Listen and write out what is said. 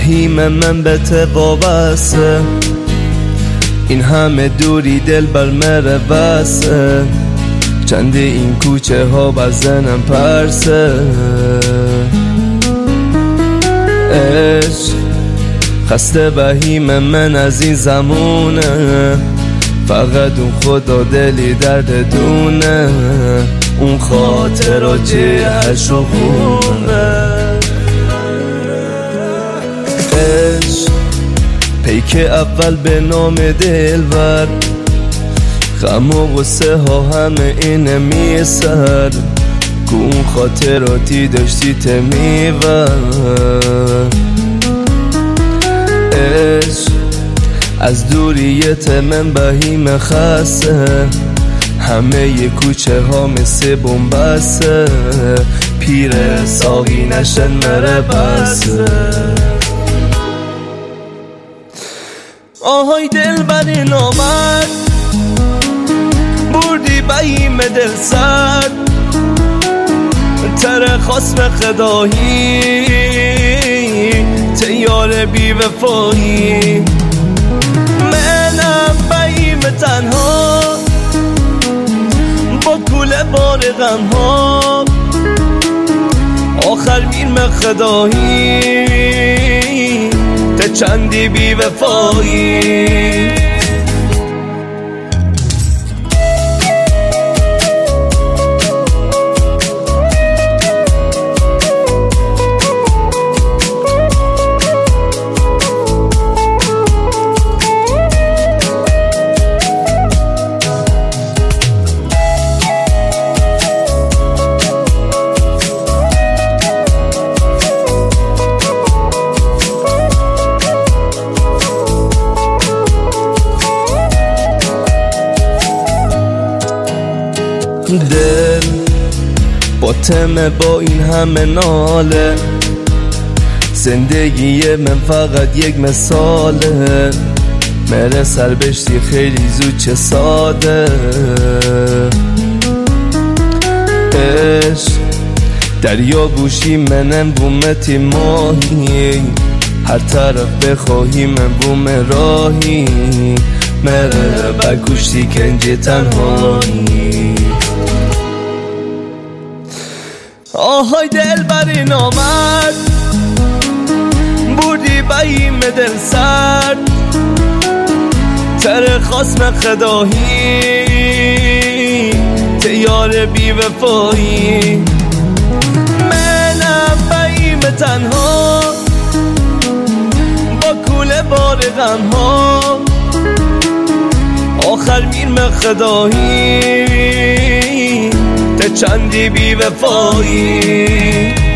بهیم من به ته وابسته، این همه دوری دل بر مره بسته، چندی این کوچه ها بزنم پرسه. عشق خسته بهیم من از این زمونه، فقط اون خدا دلی درد دونه، اون خاطر و جهش و خونه. عشق پیک اول به نام دلبر، غم و غصه ها همه اینه میسر، که اون خاطراتی داشتی تمیور. عشق از دوریت من بهیم خسته، همه ی کوچه ها مثل بومبسته، پیر ساقی نشن مره بسته. آهای دل بری نامد، بردی بهیم دل سر، تر خصم خدایی، تیار بی وفایی. منم بهیم تنها با کوله بار غم ها، آخر میرم خدایی، ته چندی بی وفایی. دل با تمه با این همه ناله، زندگی من فقط یک مثاله، مره سر بشتی خیلی زود چه ساده. عشق دریا گوشی منم بومتی ماهی، هر طرف بخواهی من بوم راهی، مره بکشتی کنج تنهایی. آهای دل بری نامد، بردی بهیم دل سرد، تر خصم خدایی، تیار بی وفایی. منم بهیم تنها با کوله بار غم ها، آخر میرم خدایی، ته چندی بی وفایی.